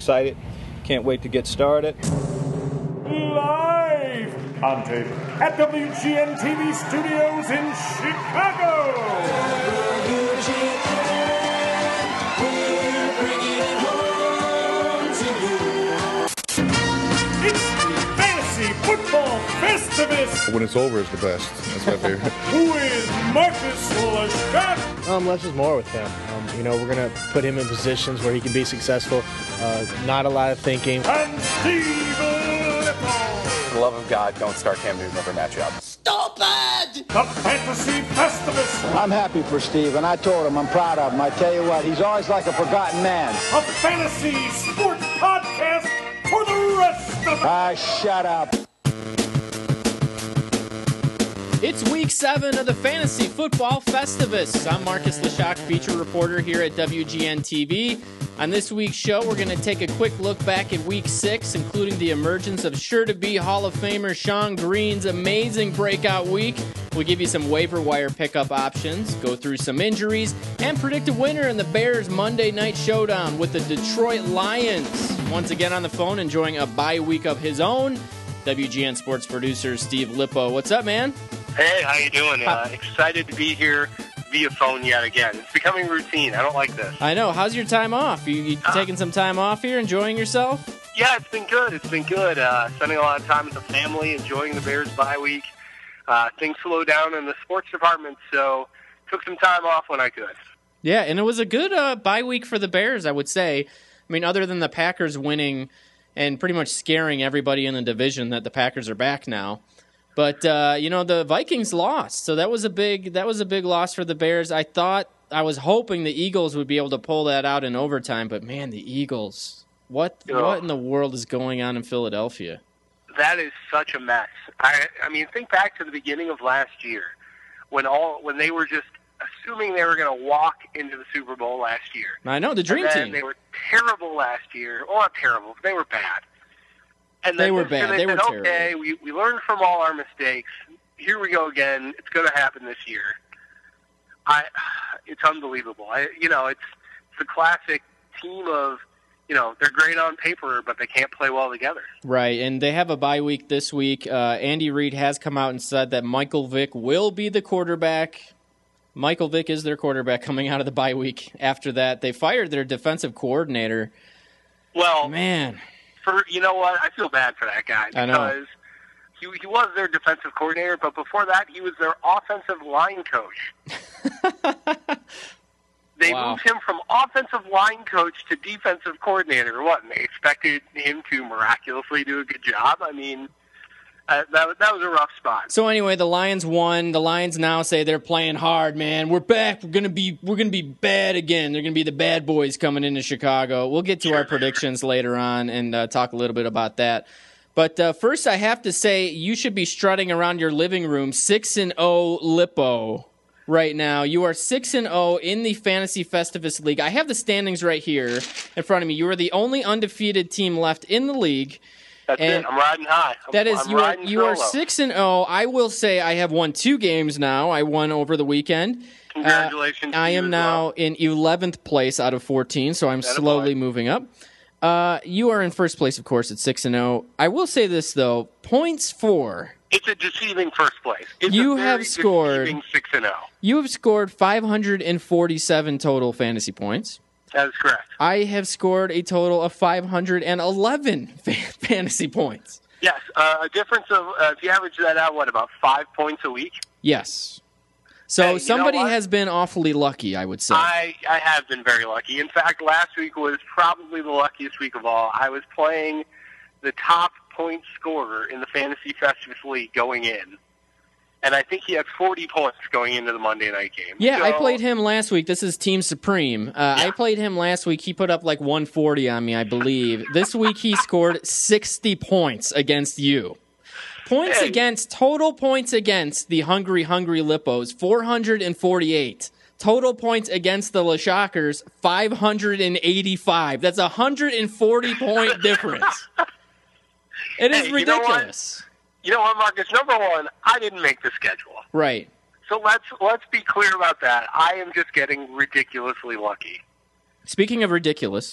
excited. Can't wait to get started. Live on tape at WGN TV studios in Chicago. We're bringing it home to you. It's the Fantasy Football Festivus When it's over, it's the best. That's my favorite. with Marcus Lashak. Less is more with him. We're going to put him in positions where he can be successful. Not a lot of thinking. And Steve Lippo. For the love of God, don't start Cam Newton over Matchup. Stupid! The Fantasy Festivus. I'm happy for Steve, and I told him I'm proud of him. I tell you what, he's always like a forgotten man. A fantasy sports podcast for the rest of Shut up. It's week 7 of the Fantasy Football Festivus. I'm Marcus Lashak, feature reporter here at WGN TV. On this week's show, we're going to take a quick look back at week 6, including the emergence of sure-to-be Hall of Famer Sean Green's amazing breakout week. We'll give you some waiver wire pickup options, go through some injuries, and predict a winner in the Bears Monday Night Showdown with the Detroit Lions. Once again on the phone, enjoying a bye week of his own, WGN sports producer Steve Lippo. What's up, man? Hey, how you doing? Excited to be here via phone yet again. It's becoming routine. I don't like this. I know. How's your time off? You taking some time off here, enjoying yourself? Yeah, it's been good. Spending a lot of time with the family, enjoying the Bears bye week. Things slowed down in the sports department, so took some time off when I could. Yeah, and it was a good bye week for the Bears, I would say. I mean, other than the Packers winning and pretty much scaring everybody in the division that the Packers are back now. But the Vikings lost, so that was a big loss for the Bears. I was hoping the Eagles would be able to pull that out in overtime, but man, the Eagles, what in the world is going on in Philadelphia? That is such a mess. I mean, think back to the beginning of last year when they were just assuming they were going to walk into the Super Bowl last year. I know, the dream team. They were terrible last year. Well, not terrible, but they were bad. And they were bad. They were terrible. Okay, we learned from all our mistakes. Here we go again. It's going to happen this year. It's unbelievable. It's the classic team of, they're great on paper, but they can't play well together. Right, and they have a bye week this week. Andy Reid has come out and said that Michael Vick will be the quarterback. Michael Vick is their quarterback coming out of the bye week. After that, they fired their defensive coordinator. Well, man. You know what? I feel bad for that guy because he was their defensive coordinator, but before that, he was their offensive line coach. They moved him from offensive line coach to defensive coordinator. What? And they expected him to miraculously do a good job? I mean, that was a rough spot. So anyway, the Lions won. The Lions now say they're playing hard, man. We're back. We're gonna be bad again. They're gonna be the bad boys coming into Chicago. We'll get to our predictions later on and talk a little bit about that. But first, I have to say you should be strutting around your living room 6-0 Lippo right now. You are 6-0 in the Fantasy Festivus League. I have the standings right here in front of me. You are the only undefeated team left in the league. That's it. I'm riding high. You are 6-0. I will say I have won 2 games now. I won over the weekend. Congratulations. I am now in 11th place out of 14, so I'm slowly moving up. You are in first place, of course, at 6-0. I will say this, though. Points for... It's a deceiving first place. It's you a very have scored 6-0. You have scored 547 total fantasy points. That is correct. I have scored a total of 511 fantasy points. Yes, a difference of, if you average that out, about 5 points a week? Yes. So somebody has been awfully lucky, I would say. I have been very lucky. In fact, last week was probably the luckiest week of all. I was playing the top point scorer in the Fantasy Festivus League going in. And I think he had 40 points going into the Monday night game. Yeah, I played him last week. This is Team Supreme. I played him last week. He put up like 140 on me, I believe. This week he scored 60 points against you. Total points against the Hungry Lippos, 448. Total points against the LaShockers, 585. That's a 140-point difference. It is ridiculous. You know what, Marcus? Number one, I didn't make the schedule. Right. So let's be clear about that. I am just getting ridiculously lucky. Speaking of ridiculous,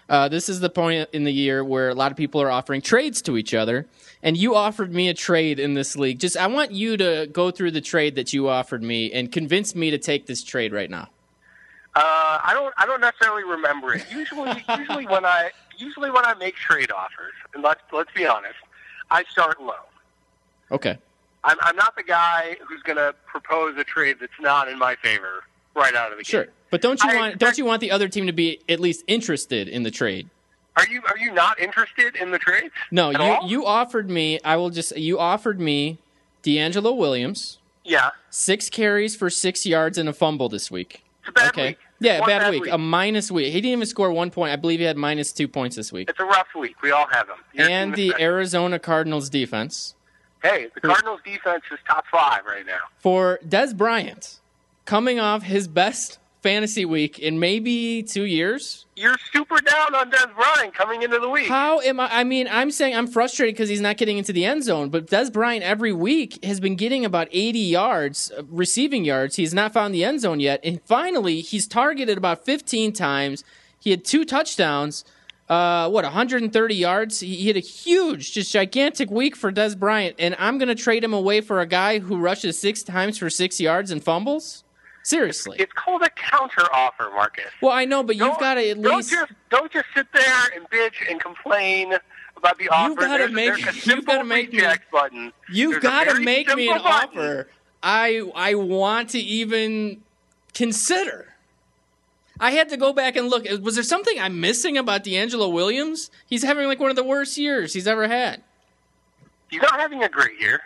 This is the point in the year where a lot of people are offering trades to each other, and you offered me a trade in this league. I want you to go through the trade that you offered me and convince me to take this trade right now. I don't necessarily remember it. Usually when I make trade offers, and let's be honest, I start low. Okay. I'm not the guy who's going to propose a trade that's not in my favor right out of the gate. Sure, but don't you want the other team to be at least interested in the trade? Are you not interested in the trades? No, all? you offered me. You offered me D'Angelo Williams. Yeah. 6 carries for 6 yards and a fumble this week. It's a bad week. Yeah, bad week. A minus week. He didn't even score 1 point. I believe he had minus 2 points this week. It's a rough week. We all have them. And the Arizona Cardinals defense. Hey, the Cardinals defense is top 5 right now. For Dez Bryant, coming off his best fantasy week in maybe 2 years. You're super down on Dez Bryant coming into the week. How am I? I mean, I'm saying I'm frustrated because he's not getting into the end zone, but Dez Bryant every week has been getting about 80 yards, receiving yards. He's not found the end zone yet. And finally, he's targeted about 15 times. He had 2 touchdowns. 130 yards? He had a huge, just gigantic week for Dez Bryant, and I'm going to trade him away for a guy who rushes 6 times for 6 yards and fumbles? Seriously. It's called a counter offer, Marcus. Well, I know, but you've got to at least... Don't just sit there and bitch and complain about the offer. You've got to make me... button. You've got to make me an offer I want to even consider. I had to go back and look. Was there something I'm missing about D'Angelo Williams? He's having like one of the worst years he's ever had. He's not having a great year.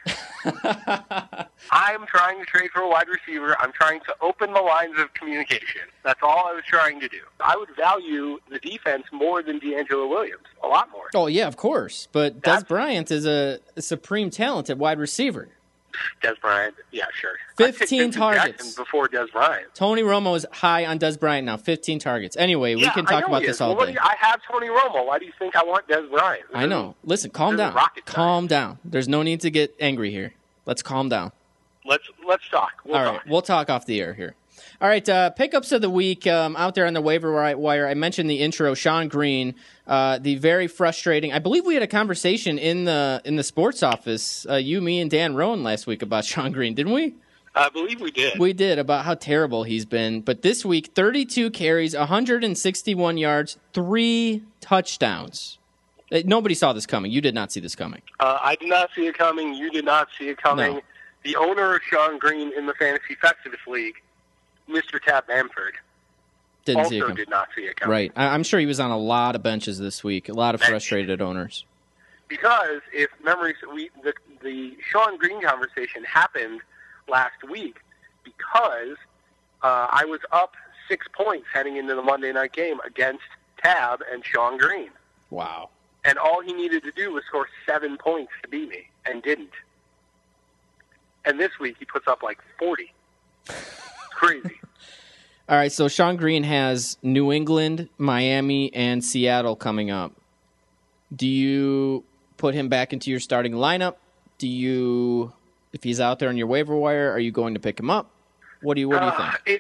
I'm trying to trade for a wide receiver. I'm trying to open the lines of communication. That's all I was trying to do. I would value the defense more than D'Angelo Williams, a lot more. Oh, yeah, of course. But Dez Bryant is a supreme talent at wide receiver. Dez Bryant, yeah, sure. 15 targets. Before Dez Bryant. Tony Romo is high on Dez Bryant now, 15 targets. Anyway, we can talk about this all day. I have Tony Romo. Why do you think I want Dez Bryant? I know. Listen, calm down. Calm down. There's no need to get angry here. Let's calm down. Let's talk. All right, we'll talk off the air here. All right, pickups of the week out there on the waiver wire. I mentioned the intro, Sean Green, the very frustrating. I believe we had a conversation in the sports office, you, me, and Dan Rowan last week about Sean Green, didn't we? I believe we did. We did, about how terrible he's been. But this week, 32 carries, 161 yards, 3 touchdowns. Nobody saw this coming. You did not see this coming. I did not see it coming. You did not see it coming. No. The owner of Sean Green in the Fantasy Festivus League, Mr. Tab Bamford, also did not see it coming. Right. I'm sure he was on a lot of benches this week, a lot of frustrated owners. Because if memory, the Sean Green conversation happened last week because I was up 6 points heading into the Monday night game against Tab and Sean Green. Wow. And all he needed to do was score 7 points to beat me, and didn't. And this week he puts up like 40. It's crazy. All right, so Sean Green has New England, Miami, and Seattle coming up. Do you put him back into your starting lineup? If he's out there on your waiver wire, are you going to pick him up? What do you think?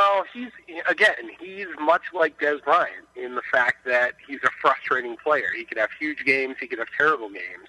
He's much like Dez Bryant in the fact that he's a frustrating player. He could have huge games. He could have terrible games.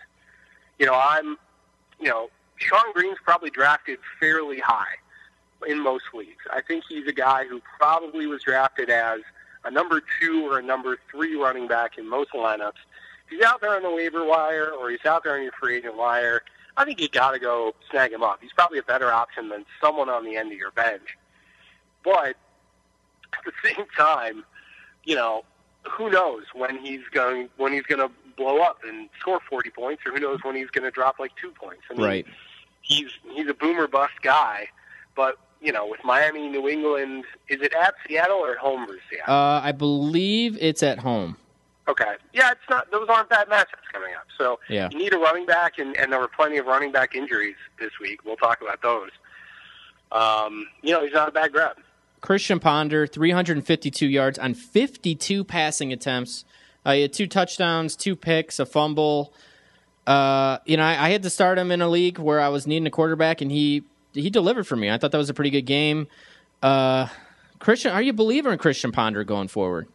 Sean Green's probably drafted fairly high in most leagues. I think he's a guy who probably was drafted as a number 2 or a number 3 running back in most lineups. If he's out there on the waiver wire or he's out there on your free agent wire, I think you got to go snag him up. He's probably a better option than someone on the end of your bench. But at the same time, who knows when he's going to blow up and score 40 points, or who knows when he's going to drop like 2 points. I mean, right. He's a boomer bust guy, but with Miami, New England, is it at Seattle or at home versus Seattle? I believe it's at home. Okay. Yeah, it's not. Those aren't bad matchups coming up. So You need a running back, and there were plenty of running back injuries this week. We'll talk about those. He's not a bad grab. Christian Ponder, 352 yards on 52 passing attempts. He had 2 touchdowns, 2 picks, a fumble. I had to start him in a league where I was needing a quarterback, and he delivered for me. I thought that was a pretty good game. Christian, are you a believer in Christian Ponder going forward?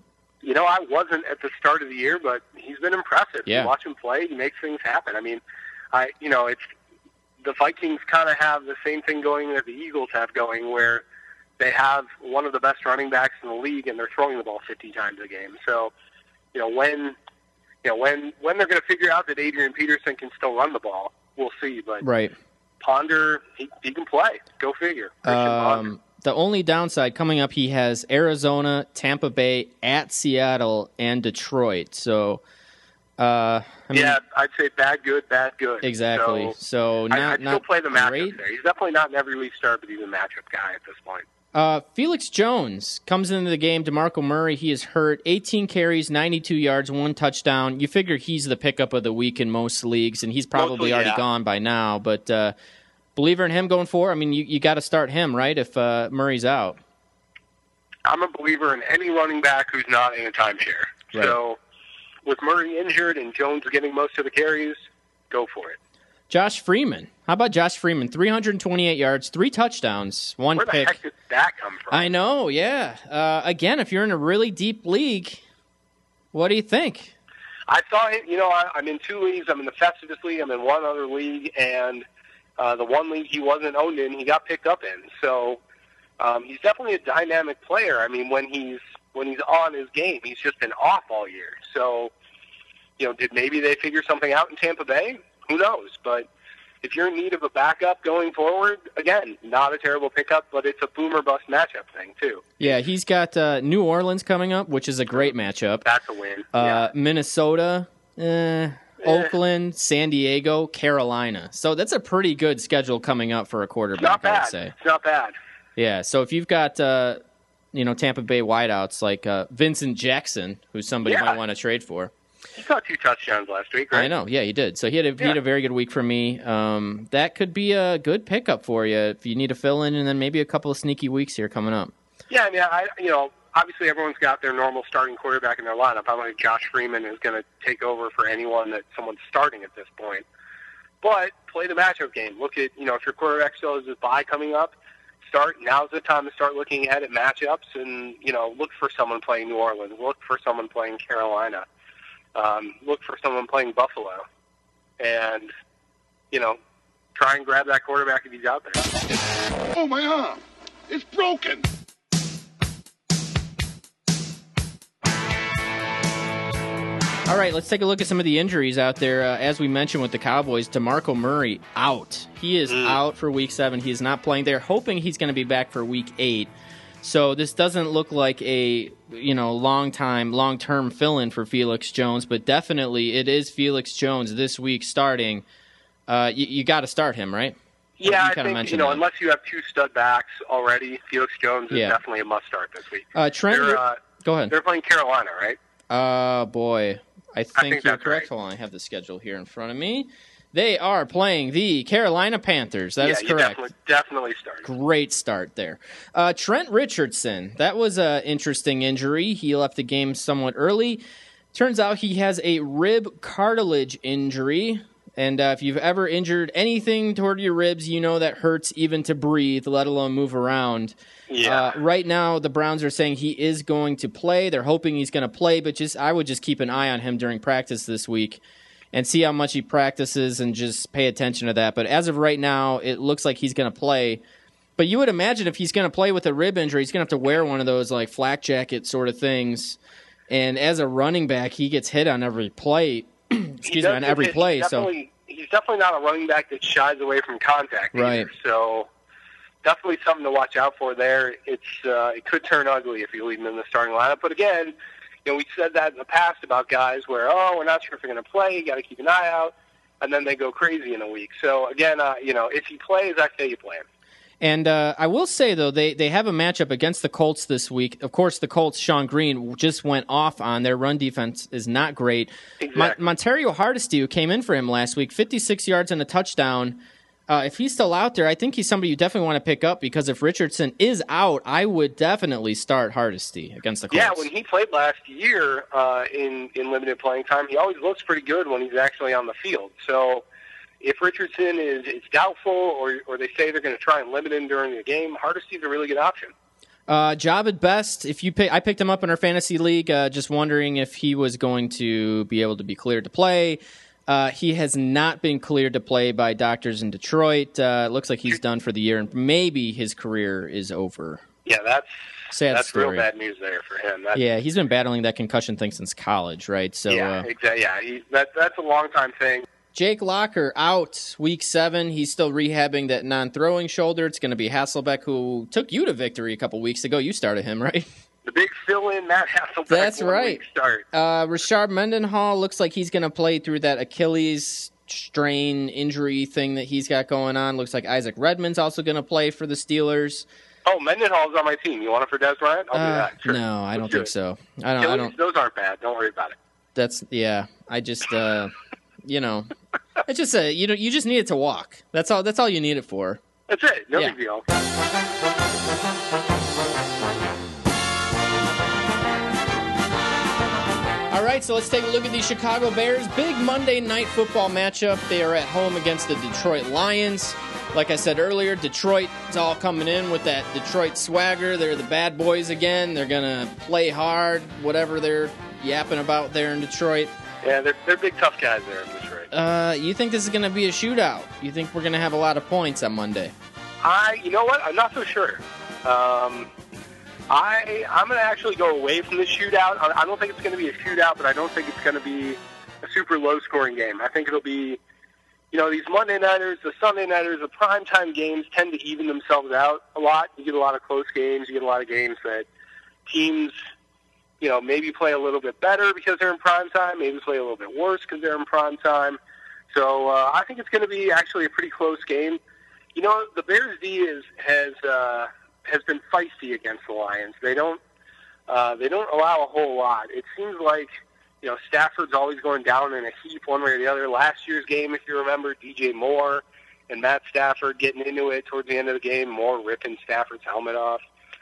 I wasn't at the start of the year, but he's been impressive. Yeah. You watch him play, he makes things happen. I mean, it's the Vikings kind of have the same thing going that the Eagles have going, where they have one of the best running backs in the league, and they're throwing the ball 50 times a game. So, when they're going to figure out that Adrian Peterson can still run the ball, we'll see. But Right. Ponder, he can play. Go figure. Christian Ponder. The only downside coming up, he has Arizona, Tampa Bay, at Seattle, and Detroit. So, I'd say bad, good. Exactly. So I'd still play the matchup great. there. He's definitely not an every week start, but he's a matchup guy at this point. Felix Jones comes into the game. DeMarco Murray, he is hurt. 18 carries, 92 yards, 1 touchdown. You figure he's the pickup of the week in most leagues, and he's probably already gone by now. But believer in him going forward? I mean, you got to start him, right, if Murray's out. I'm a believer in any running back who's not in a timeshare. Right. So with Murray injured and Jones getting most of the carries, go for it. Josh Freeman. How about Josh Freeman? 328 yards, 3 touchdowns, 1 pick. Where the heck did that come from? I know, yeah. Again, if you're in a really deep league, what do you think? I thought, I'm in 2 leagues. I'm in the Festivus League. I'm in one other league. And the one league he wasn't owned in, he got picked up in. So he's definitely a dynamic player. I mean, when he's on his game, he's just been off all year. So, did maybe they figure something out in Tampa Bay? Who knows? But if you're in need of a backup going forward, again, not a terrible pickup, but it's a boom or bust matchup thing, too. Yeah, he's got New Orleans coming up, which is a great matchup. That's a win. Minnesota, Oakland, San Diego, Carolina. So that's a pretty good schedule coming up for a quarterback, I would say. It's not bad. Yeah, so if you've got Tampa Bay wideouts like Vincent Jackson, who somebody might want to trade for. He caught 2 touchdowns last week, right? I know, yeah, he did. So he had a very good week for me. That could be a good pickup for you if you need to fill in, and then maybe a couple of sneaky weeks here coming up. Yeah, I mean, obviously everyone's got their normal starting quarterback in their lineup. I don't think Josh Freeman is going to take over for anyone that someone's starting at this point. But play the matchup game. Look at, if your quarterback still has his bye coming up, now's the time to start looking ahead at matchups and, look for someone playing New Orleans. Look for someone playing Carolina. Look for someone playing Buffalo. And, try and grab that quarterback if he's out there. Oh, my arm. It's broken. All right, let's take a look at some of the injuries out there. As we mentioned with the Cowboys, DeMarco Murray out. He is out for Week 7. He is not playing. They're hoping he's going to be back for Week 8. So this doesn't look like a long-term fill-in for Felix Jones, but definitely it is Felix Jones this week starting. You got to start him, right? Yeah, I think, unless you have 2 stud backs already, Felix Jones is definitely a must-start this week. Go ahead. They're playing Carolina, right? Boy. I think you're correct. Right. Hold on, I have the schedule here in front of me. They are playing the Carolina Panthers. That is correct. Definitely start. Great start there. Trent Richardson, that was an interesting injury. He left the game somewhat early. Turns out he has a rib cartilage injury. And if you've ever injured anything toward your ribs, you know that hurts even to breathe, let alone move around. Yeah. Right now, the Browns are saying he is going to play. They're hoping he's going to play, but I would just keep an eye on him during practice this week and see how much he practices and just pay attention to that. But as of right now, it looks like he's going to play. But you would imagine if he's going to play with a rib injury, he's going to have to wear one of those like flak jacket sort of things. And as a running back, he gets hit on every play. He's definitely not a running back that shies away from contact either. Right. So definitely something to watch out for there. It could turn ugly if you leave him in the starting lineup. But again, we said that in the past about guys where, we're not sure if they're going to play, you got to keep an eye out, and then they go crazy in a week. So again, if he plays, I say you play him. And I will say, though, they have a matchup against the Colts this week. Of course, the Colts, Sean Green, just went off on. Their run defense is not great. Exactly. Montario Hardesty, who came in for him last week, 56 yards and a touchdown. If he's still out there, I think he's somebody you definitely want to pick up because if Richardson is out, I would definitely start Hardesty against the Colts. Yeah, when he played last year in limited playing time, he always looks pretty good when he's actually on the field. So if Richardson is doubtful or they say they're going to try and limit him during the game, Hardesty's a really good option. Job at best. I picked him up in our fantasy league, just wondering if he was going to be able to be cleared to play. He has not been cleared to play by doctors in Detroit. It looks like he's done for the year, and maybe his career is over. Yeah, that's story. real bad news there for him. He's been battling that concussion thing since college, right? So exactly. Yeah, that's a long time thing. Jake Locker out week 7. He's still rehabbing that non-throwing shoulder. It's going to be Hasselbeck, who took you to victory a couple weeks ago. You started him, right? The big fill-in, Matt Hasselbeck. That's right. Start. Rashard Mendenhall looks like he's going to play through that Achilles strain injury thing that he's got going on. Looks like Isaac Redmond's also going to play for the Steelers. Oh, Mendenhall's on my team. You want it for Des Bryant? I'll do that. Sure. No, I don't think so. I don't. Those aren't bad. Don't worry about it. I just, it's just you just need it to walk. That's all you need it for. That's it. No big deal. All right, so let's take a look at the Chicago Bears. Big Monday night football matchup. They are at home against the Detroit Lions. Like I said earlier, Detroit is all coming in with that Detroit swagger. They're the bad boys again. They're going to play hard, whatever they're yapping about there in Detroit. Yeah, they're big, tough guys there in Detroit. You think this is going to be a shootout? You think we're going to have a lot of points on Monday? You know what? I'm not so sure. I'm going to actually go away from the shootout. I don't think it's going to be a shootout, but I don't think it's going to be a super low-scoring game. I think it'll be, these Monday nighters, the Sunday nighters, the primetime games tend to even themselves out a lot. You get a lot of close games. You get a lot of games that teams, maybe play a little bit better because they're in primetime, maybe play a little bit worse because they're in primetime. So I think it's going to be actually a pretty close game. The Bears D has been feisty against the Lions. They don't allow a whole lot. It seems like Stafford's always going down in a heap one way or the other. Last year's game, if you remember, DJ Moore and Matt Stafford getting into it towards the end of the game, Moore ripping Stafford's helmet off,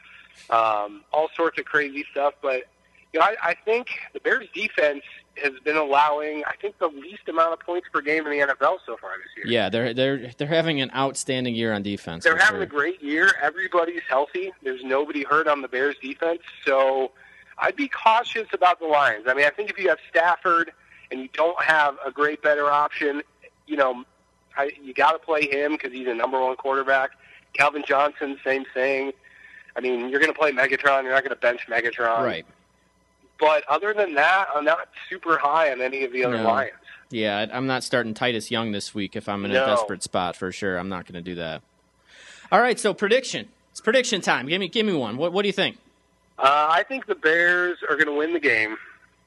all sorts of crazy stuff. But I think the Bears defense has been allowing, I think, the least amount of points per game in the NFL so far this year. Yeah, they're having an outstanding year on defense. They're having a great year. Everybody's healthy. There's nobody hurt on the Bears defense. So I'd be cautious about the Lions. I mean, I think if you have Stafford and you don't have a great better option, you got to play him because he's a number one quarterback. Calvin Johnson, same thing. I mean, you're going to play Megatron. You're not going to bench Megatron. Right. But other than that, I'm not super high on any of the other Lions. Yeah, I'm not starting Titus Young this week if I'm in a desperate spot for sure. I'm not going to do that. All right, so prediction. It's prediction time. Give me one. What do you think? I think the Bears are going to win the game.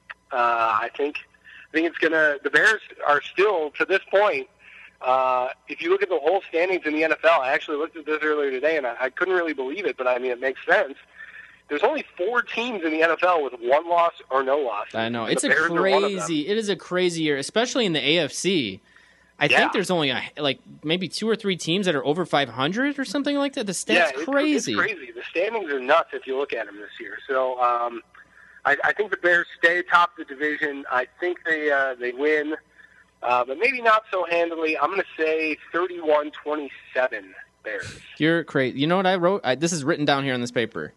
I think it's going to. The Bears are still, to this point, if you look at the whole standings in the NFL, I actually looked at this earlier today, and I couldn't really believe it, but I mean, it makes sense. There's only 4 teams in the NFL with 1 loss or no loss. I know. It is a crazy year, especially in the AFC. I think there's only maybe 2 or 3 teams that are over 500 or something like that. The stats crazy. It's crazy. The standings are nuts if you look at them this year. So I think the Bears stay atop the division. I think they win, but maybe not so handily. I'm going to say 31-27 Bears. You're crazy. You know what I wrote? This is written down here on this paper.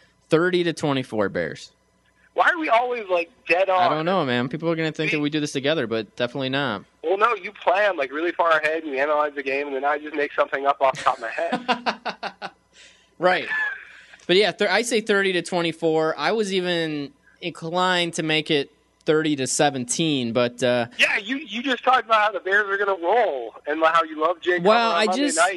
30-24 Bears. Why are we always dead on? I don't know, man. People are going to think that we do this together, but definitely not. Well, no, you plan really far ahead and you analyze the game, and then I just make something up off the top of my head. Right. But yeah, I say 30-24. I was even inclined to make it 30-17, but yeah, you just talked about how the Bears are going to roll and how you love Jake. Well, I just night.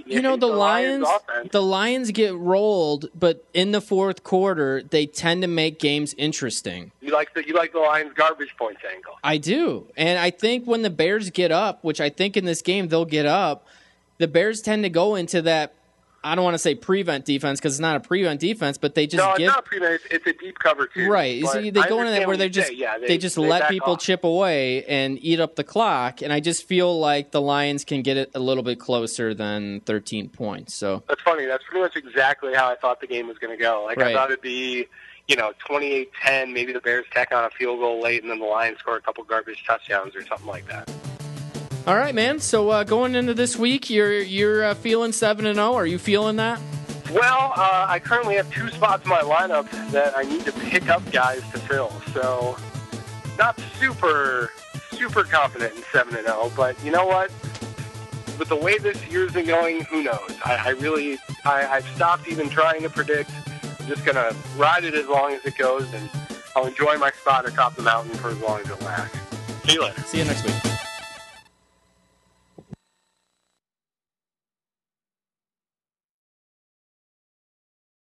The Lions get rolled, but in the fourth quarter they tend to make games interesting. You like the Lions garbage points angle. I do, and I think when the Bears get up, which I think in this game they'll get up, the Bears tend to go into that. I don't want to say prevent defense because it's not a prevent defense, but they just it's not prevent. It's a deep cover too. Right. So they go into that where they just let people chip away and eat up the clock, and I just feel like the Lions can get it a little bit closer than 13 points. So that's funny. That's pretty much exactly how I thought the game was going to go. I thought it'd be 28-10. Maybe the Bears tack on a field goal late, and then the Lions score a couple garbage touchdowns or something like that. All right, man. So going into this week, you're feeling 7-0. Are you feeling that? Well, I currently have 2 spots in my lineup that I need to pick up guys to fill. So, not super confident in 7-0. But you know what? With the way this year's been going, who knows? I've stopped even trying to predict. I'm just gonna ride it as long as it goes, and I'll enjoy my spot atop the mountain for as long as it lasts. See you later. See you next week.